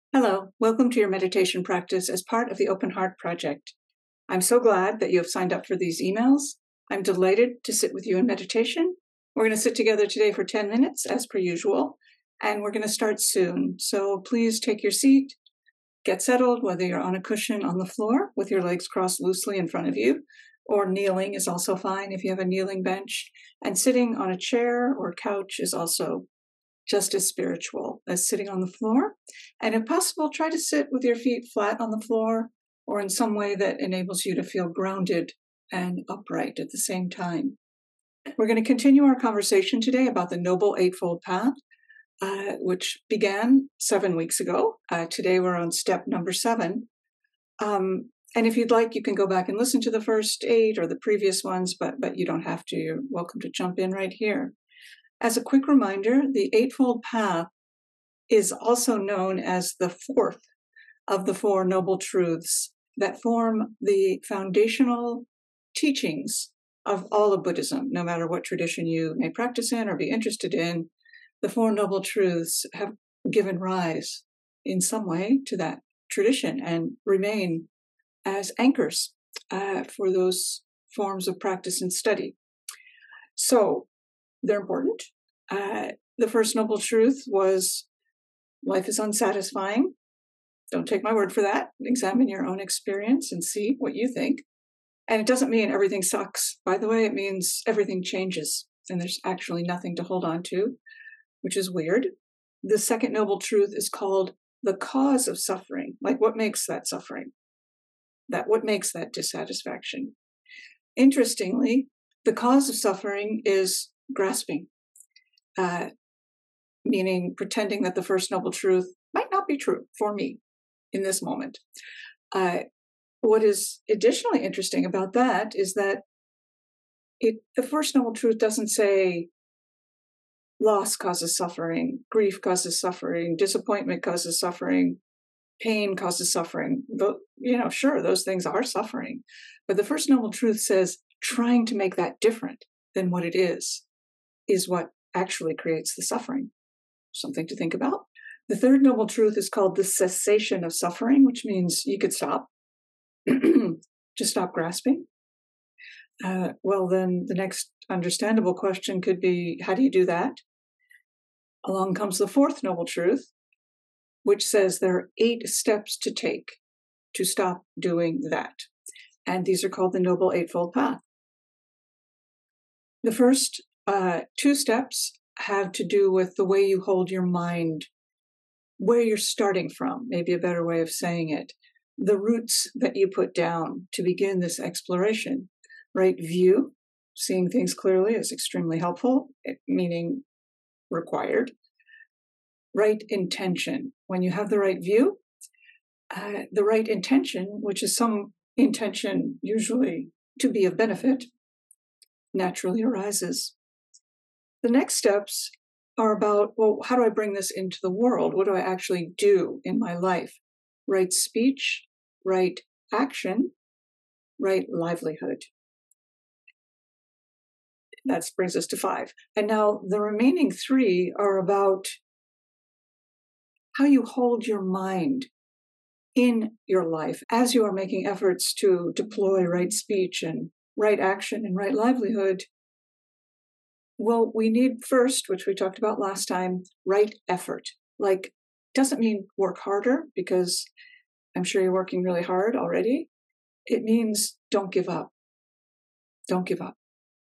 Hello, welcome to your meditation practice as part of the Open Heart Project. I'm so glad that you have signed up for these emails. I'm delighted to sit with you in meditation. We're going to sit together today for 10 minutes as per usual, and we're going to start soon. So please take your seat, get settled, whether you're on a cushion on the floor with your legs crossed loosely in front of you, or kneeling is also fine if you have a kneeling bench, and sitting on a chair or couch is also just as spiritual as sitting on the floor. And if possible, try to sit with your feet flat on the floor or in some way that enables you to feel grounded and upright at the same time. We're going to continue our conversation today about the Noble Eightfold Path, which began 7 weeks ago. Today we're on step number 7. And if you'd like, you can go back and listen to the first 8 or the previous ones, but you don't have to. You're welcome to jump in right here. As a quick reminder, the Eightfold Path is also known as the fourth of the Four Noble Truths that form the foundational teachings of all of Buddhism, no matter what tradition you may practice in or be interested in. The Four Noble Truths have given rise in some way to that tradition and remain as anchors for those forms of practice and study. So they're important. The first noble truth was life is unsatisfying. Don't take my word for that. Examine your own experience and see what you think. And it doesn't mean everything sucks. By the way, it means everything changes and there's actually nothing to hold on to, which is weird. The second noble truth is called the cause of suffering. Like what makes that suffering? What makes that dissatisfaction? Interestingly, the cause of suffering is grasping. Meaning pretending that the first noble truth might not be true for me in this moment. What is additionally interesting about that is that the first noble truth doesn't say loss causes suffering, grief causes suffering, disappointment causes suffering, pain causes suffering. Sure, those things are suffering. But the first noble truth says trying to make that different than what it is what actually creates the suffering. Something to think about. The third noble truth is called the cessation of suffering, which means you could stop, just stop grasping. Well, then the next understandable question could be, how do you do that? Along comes the fourth noble truth, which says there are 8 steps to take to stop doing that. And these are called the Noble Eightfold Path. The first 2 steps have to do with the way you hold your mind, where you're starting from, maybe a better way of saying it, the roots that you put down to begin this exploration. Right view, seeing things clearly, is extremely helpful, meaning required. Right intention. When you have the right view, the right intention, which is some intention usually to be of benefit, naturally arises. The next steps are about, well, how do I bring this into the world? What do I actually do in my life? Right speech, right action, right livelihood. That brings us to 5. And now the remaining 3 are about how you hold your mind in your life as you are making efforts to deploy right speech and right action and right livelihood. Well, we need first, which we talked about last time, right effort. Like, doesn't mean work harder, because I'm sure you're working really hard already. It means don't give up. Don't give up.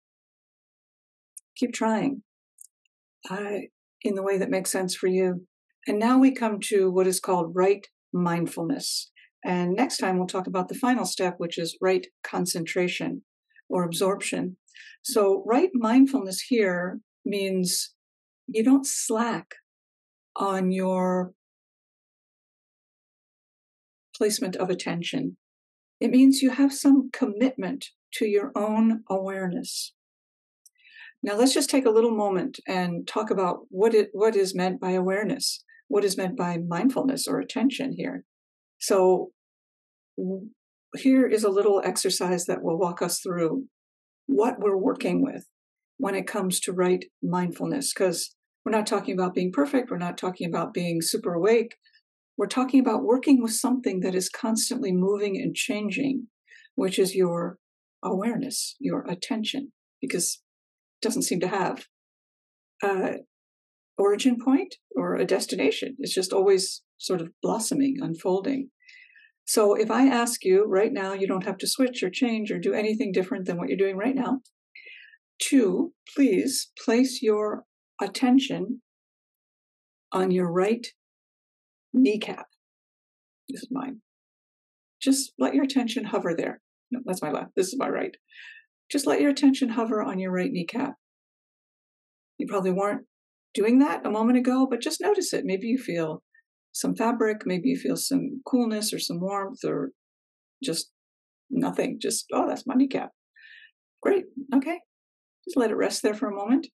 Keep trying in the way that makes sense for you. And now we come to what is called right mindfulness. And next time we'll talk about the final step, which is right concentration or absorption. So right mindfulness here means you don't slack on your placement of attention. It means you have some commitment to your own awareness. Now let's just take a little moment and talk about what is meant by awareness, what is meant by mindfulness or attention here. So here is a little exercise that will walk us through what we're working with when it comes to right mindfulness, because we're not talking about being perfect. We're not talking about being super awake. We're talking about working with something that is constantly moving and changing, which is your awareness, your attention, because it doesn't seem to have an origin point or a destination. It's just always sort of blossoming, unfolding. So if I ask you right now, you don't have to switch or change or do anything different than what you're doing right now, to please place your attention on your right kneecap. This is mine. Just let your attention hover there. No, that's my left. This is my right. Just let your attention hover on your right kneecap. You probably weren't doing that a moment ago, but just notice it. Maybe you feel some fabric, maybe you feel some coolness or some warmth or just nothing. Just, oh, that's my kneecap. Great. Okay. Just let it rest there for a moment.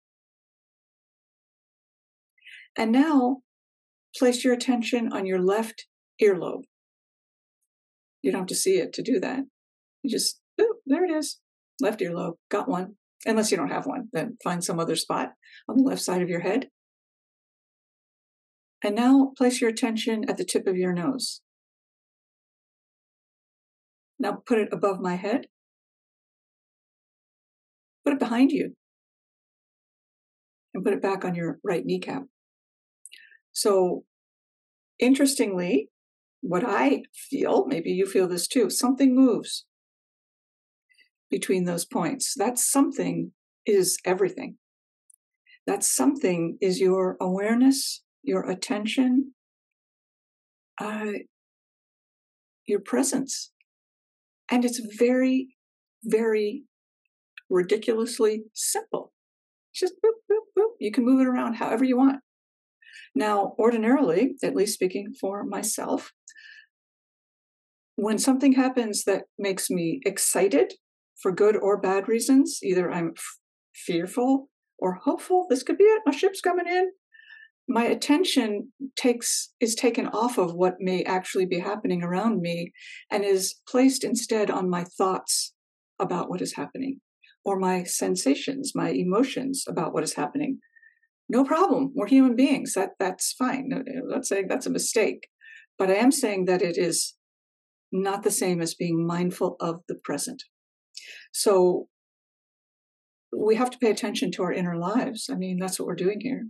And now place your attention on your left earlobe. You don't have to see it to do that. You just, oh, there it is. Left earlobe. Got one. Unless you don't have one, then find some other spot on the left side of your head. And now place your attention at the tip of your nose. Now put it above my head. Put it behind you. And put it back on your right kneecap. So, interestingly, what I feel, maybe you feel this too, something moves between those points. That something is everything. That something is your awareness, your attention, your presence. And it's very, very ridiculously simple. Just boop, boop, boop. You can move it around however you want. Now, ordinarily, at least speaking for myself, when something happens that makes me excited for good or bad reasons, either I'm fearful or hopeful, this could be it, my ship's coming in, my attention is taken off of what may actually be happening around me and is placed instead on my thoughts about what is happening, or my sensations, my emotions about what is happening. No problem. We're human beings. That's fine. I'm not saying that's a mistake, but I am saying that it is not the same as being mindful of the present. So we have to pay attention to our inner lives. I mean, that's what we're doing here.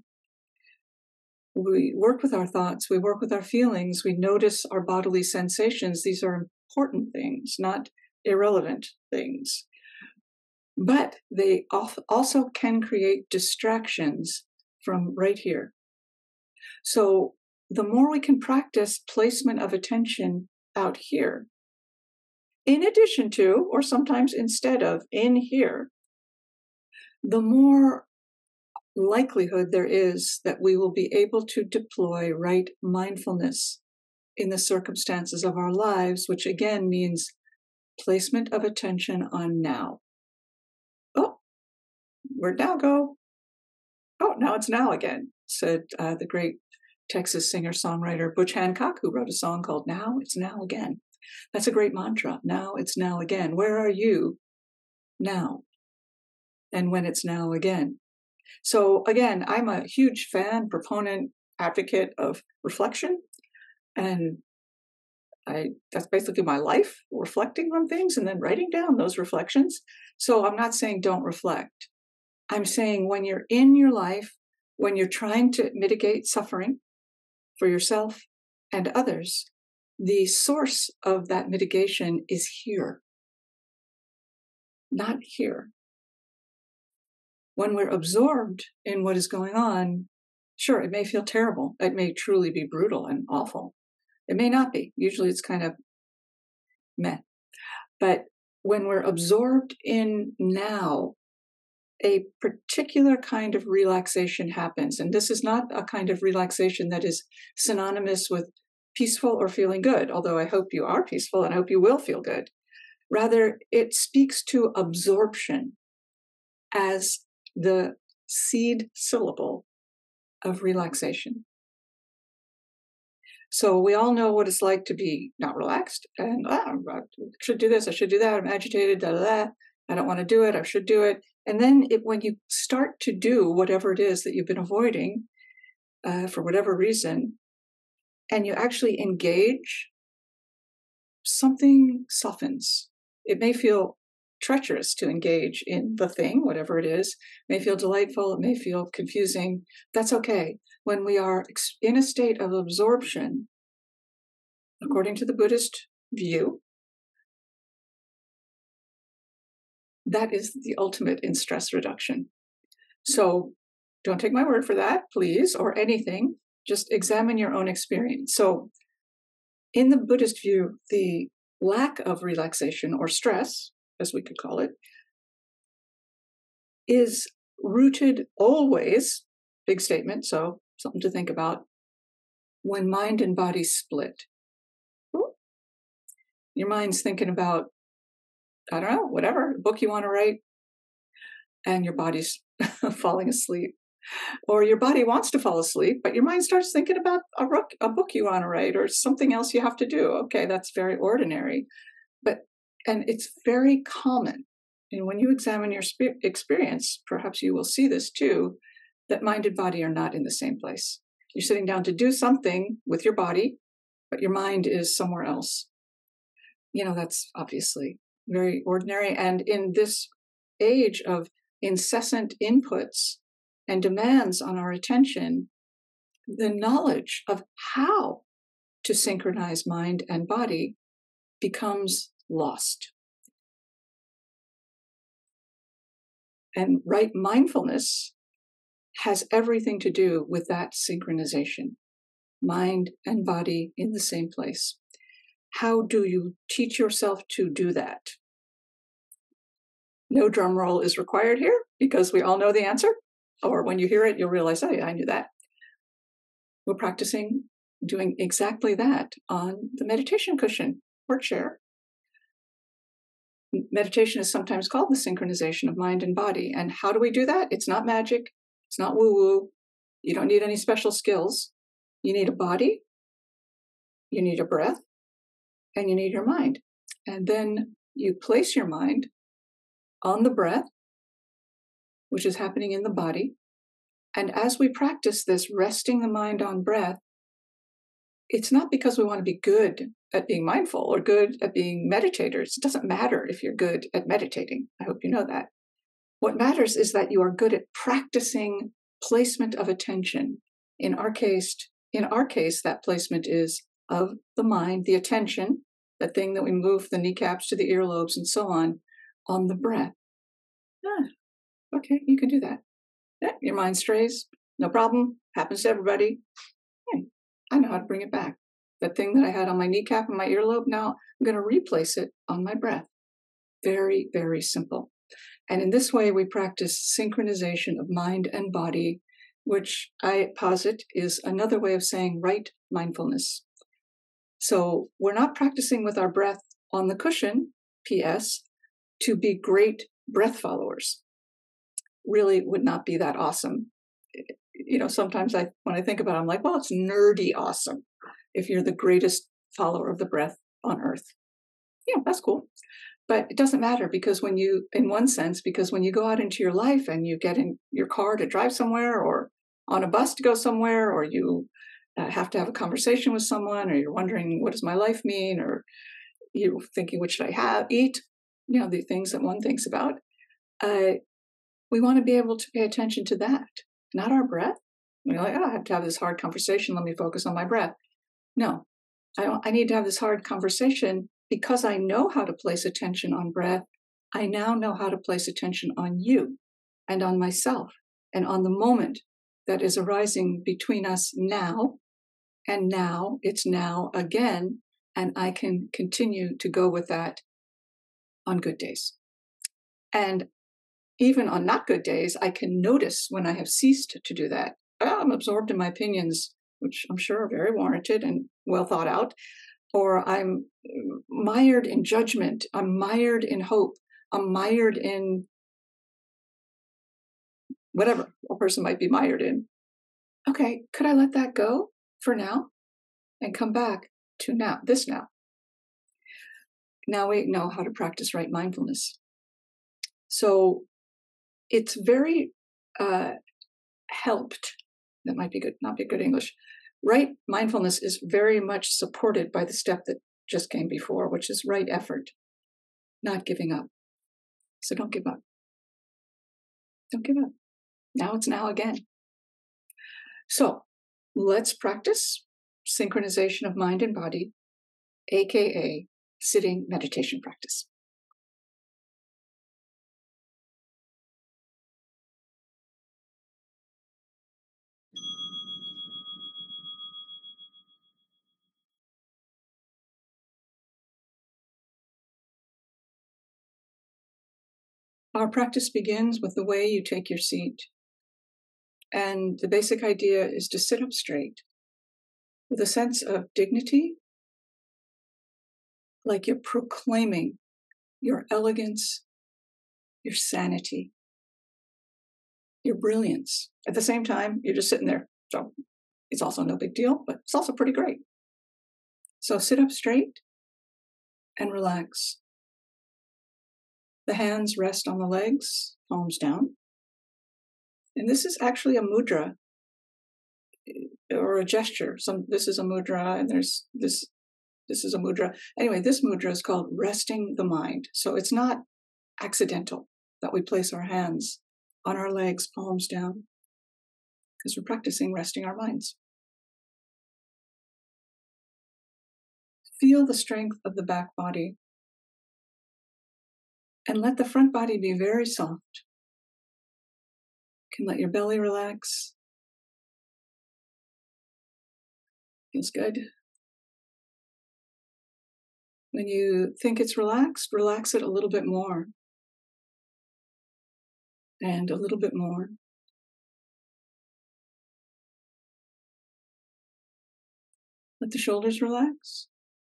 We work with our thoughts. We work with our feelings. We notice our bodily sensations. These are important things, not irrelevant things. But they also can create distractions from right here. So the more we can practice placement of attention out here, in addition to, or sometimes instead of, in here, the more likelihood there is that we will be able to deploy right mindfulness in the circumstances of our lives, which again means placement of attention on now. Oh, where'd now go? Oh, now it's now again, said the great Texas singer-songwriter Butch Hancock, who wrote a song called Now It's Now Again. That's a great mantra. Now it's now again. Where are you now? And when it's now again. So again, I'm a huge fan, proponent, advocate of reflection. And that's basically my life, reflecting on things and then writing down those reflections. So I'm not saying don't reflect. I'm saying when you're in your life, when you're trying to mitigate suffering for yourself and others, the source of that mitigation is here, not here. When we're absorbed in what is going on, sure, it may feel terrible. It may truly be brutal and awful. It may not be. Usually it's kind of meh. But when we're absorbed in now, a particular kind of relaxation happens. And this is not a kind of relaxation that is synonymous with peaceful or feeling good, although I hope you are peaceful and I hope you will feel good. Rather, it speaks to absorption as the seed syllable of relaxation. So we all know what it's like to be not relaxed and I should do this, I should do that, I'm agitated, I don't want to do it, I should do it. And then when you start to do whatever it is that you've been avoiding for whatever reason, and you actually engage, something softens. It may feel treacherous to engage in the thing, whatever it is. It may feel delightful, it may feel confusing. That's okay. When we are in a state of absorption, according to the Buddhist view, that is the ultimate in stress reduction. So don't take my word for that, please, or anything. Just examine your own experience. So in the Buddhist view, the lack of relaxation or stress, as we could call it, is rooted always, big statement, so something to think about, when mind and body split. Your mind's thinking about, I don't know, whatever, book you want to write, and your body's falling asleep. Or your body wants to fall asleep, but your mind starts thinking about a book you want to write or something else you have to do. Okay, that's very ordinary. And it's very common. And when you examine your experience, perhaps you will see this too, that mind and body are not in the same place. You're sitting down to do something with your body, but your mind is somewhere else. That's obviously very ordinary. And in this age of incessant inputs and demands on our attention, the knowledge of how to synchronize mind and body becomes lost. And right mindfulness has everything to do with that synchronization, mind and body in the same place. How do you teach yourself to do that? No drum roll is required here because we all know the answer. Or when you hear it, you'll realize, oh yeah, I knew that. We're practicing doing exactly that on the meditation cushion or chair. Meditation is sometimes called the synchronization of mind and body. And how do we do that? It's not magic. It's not woo-woo. You don't need any special skills. You need a body, you need a breath, and you need your mind. And then you place your mind on the breath, which is happening in the body. And as we practice this, resting the mind on breath, it's not because we want to be good at being mindful or good at being meditators. It doesn't matter if you're good at meditating. I hope you know that. What matters is that you are good at practicing placement of attention. In our case, that placement is of the mind, the attention, that thing that we move the kneecaps to the earlobes and so on the breath. Okay, you can do that. Yeah, your mind strays, no problem, happens to everybody. I know how to bring it back. That thing that I had on my kneecap and my earlobe, now I'm going to replace it on my breath. Very, very simple. And in this way, we practice synchronization of mind and body, which I posit is another way of saying right mindfulness. So we're not practicing with our breath on the cushion, P.S., to be great breath followers. Really would not be that awesome. Sometimes when I think about it, I'm like, well, it's nerdy awesome if you're the greatest follower of the breath on earth. Yeah, that's cool. But it doesn't matter because when you go out into your life and you get in your car to drive somewhere or on a bus to go somewhere, or you have to have a conversation with someone, or you're wondering, what does my life mean? Or you're thinking, what should I eat? The things that one thinks about. We want to be able to pay attention to that, not our breath. We're like, I have to have this hard conversation. Let me focus on my breath. No, I need to have this hard conversation because I know how to place attention on breath. I now know how to place attention on you and on myself and on the moment that is arising between us now. And now it's now again. And I can continue to go with that on good days. And even on not good days, I can notice when I have ceased to do that. I'm absorbed in my opinions, which I'm sure are very warranted and well thought out, or I'm mired in judgment, I'm mired in hope, I'm mired in whatever a person might be mired in. Okay, could I let that go for now and come back to now, this now? Now we know how to practice right mindfulness. So it's very helped, that might be good, not be good English, Right mindfulness is very much supported by the step that just came before, which is right effort, not giving up. So don't give up. Don't give up. Now it's now again. So let's practice synchronization of mind and body, aka sitting meditation practice. Our practice begins with the way you take your seat. And the basic idea is to sit up straight with a sense of dignity, like you're proclaiming your elegance, your sanity, your brilliance. At the same time, you're just sitting there. So it's also no big deal, but it's also pretty great. So sit up straight and relax. The hands rest on the legs, palms down. And this is actually a mudra or a gesture. This is a mudra, and there's this is a mudra. Anyway, this mudra is called resting the mind. So it's not accidental that we place our hands on our legs, palms down, because we're practicing resting our minds. Feel the strength of the back body and let the front body be very soft. You can let your belly relax. Feels good. When you think it's relaxed, relax it a little bit more. And a little bit more. Let the shoulders relax.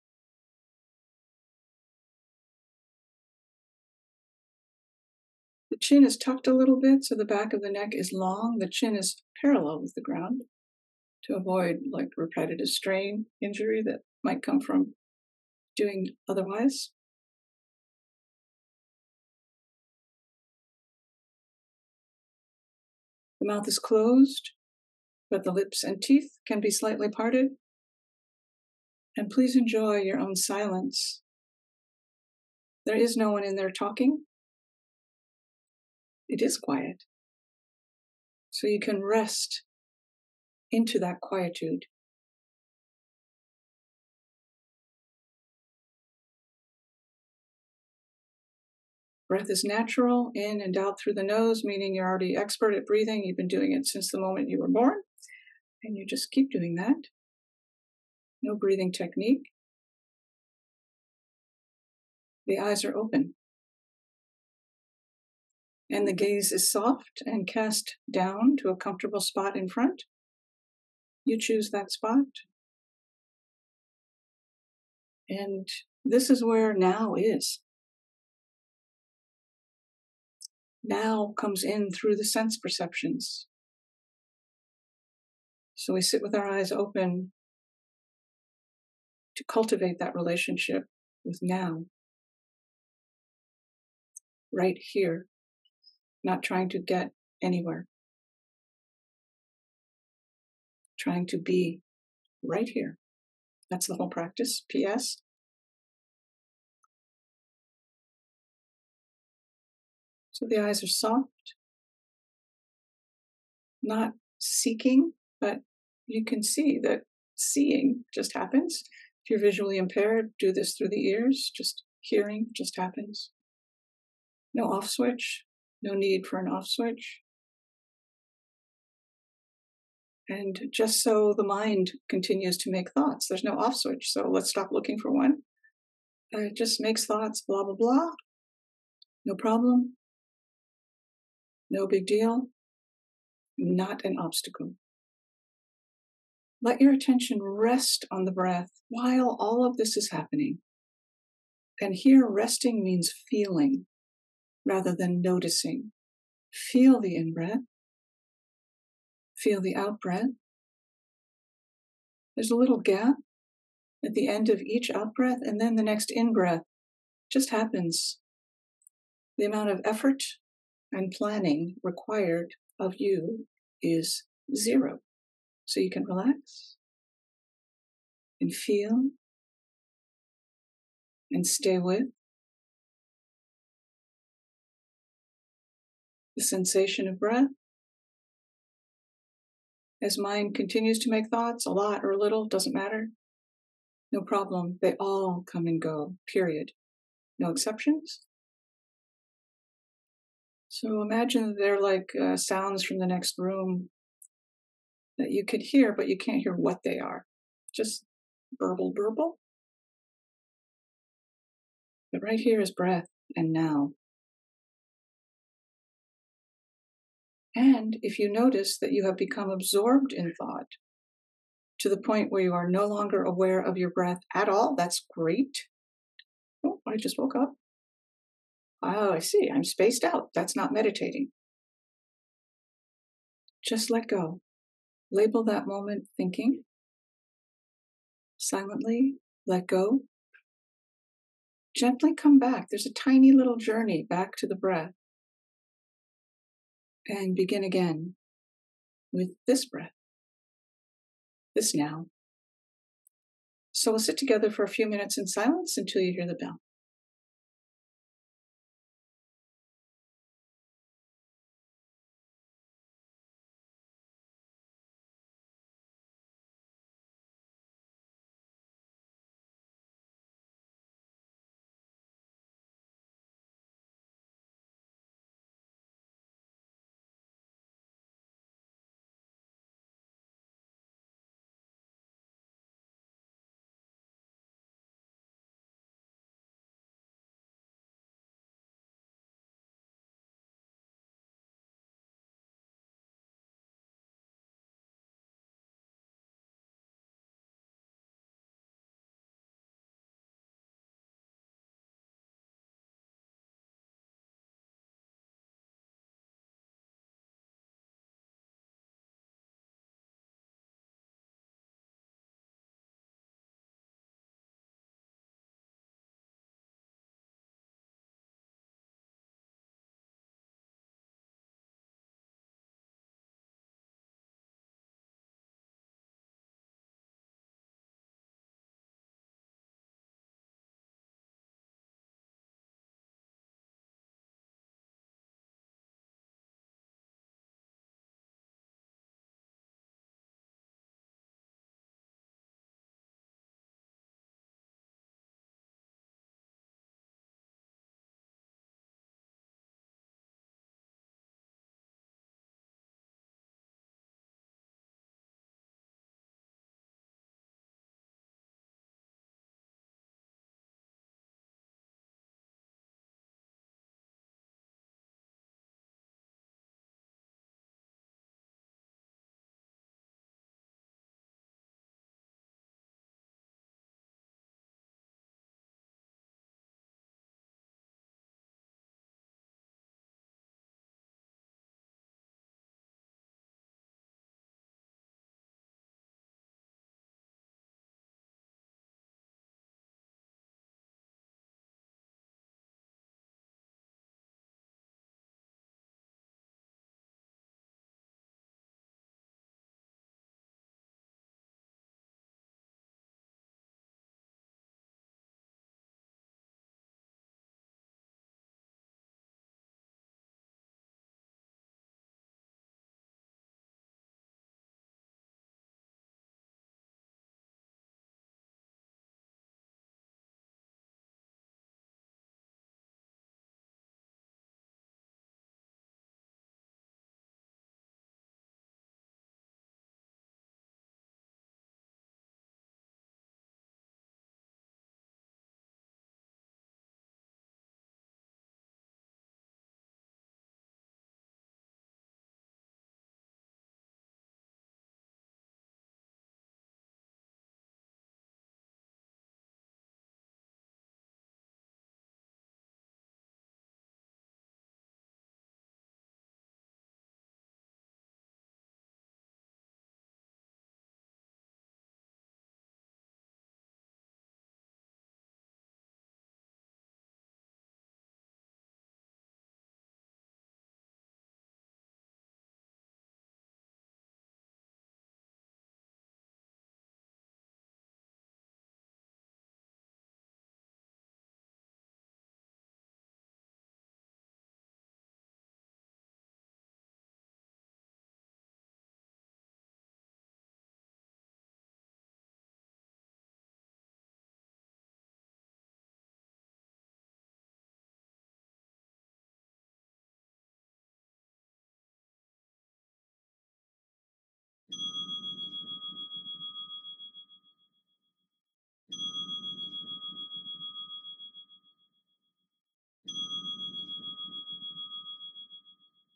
The chin is tucked a little bit, so the back of the neck is long. The chin is parallel with the ground to avoid like repetitive strain injury that might come from doing otherwise. The mouth is closed, but the lips and teeth can be slightly parted. And please enjoy your own silence. There is no one in there talking. It is quiet. So you can rest into that quietude. Breath is natural, in and out through the nose, meaning you're already expert at breathing. You've been doing it since the moment you were born, and you just keep doing that. No breathing technique. The eyes are open. And the gaze is soft and cast down to a comfortable spot in front. You choose that spot. And this is where now is. Now comes in through the sense perceptions. So we sit with our eyes open to cultivate that relationship with now. Right here, not trying to get anywhere. Trying to be right here. That's the whole practice. P.S. So the eyes are soft, not seeking, but you can see that seeing just happens. If you're visually impaired, do this through the ears. Just hearing just happens. No off switch, no need for an off switch. And just so the mind continues to make thoughts, there's no off switch. So let's stop looking for one. It just makes thoughts, blah, blah, blah. No problem. No big deal. Not an obstacle. Let your attention rest on the breath while all of this is happening. And here, resting means feeling rather than noticing. Feel the in-breath. Feel the out-breath. There's a little gap at the end of each out-breath, and then the next in-breath just happens. The amount of effort and planning required of you is zero. So you can relax and feel and stay with the sensation of breath. As mind continues to make thoughts, a lot or a little, doesn't matter. No problem. They all come and go, period. No exceptions. So imagine they're like sounds from the next room that you could hear, but you can't hear what they are. Just burble, burble. But right here is breath and now. And if you notice that you have become absorbed in thought to the point where you are no longer aware of your breath at all, that's great. Oh, I just woke up. Oh, I see. I'm spaced out. That's not meditating. Just let go. Label that moment thinking. Silently let go. Gently come back. There's a tiny little journey back to the breath. And begin again with this breath, this now. So we'll sit together for a few minutes in silence until you hear the bell.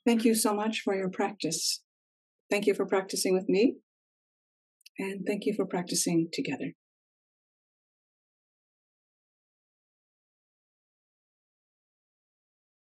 Thank you so much for your practice. Thank you for practicing with me, and thank you for practicing together.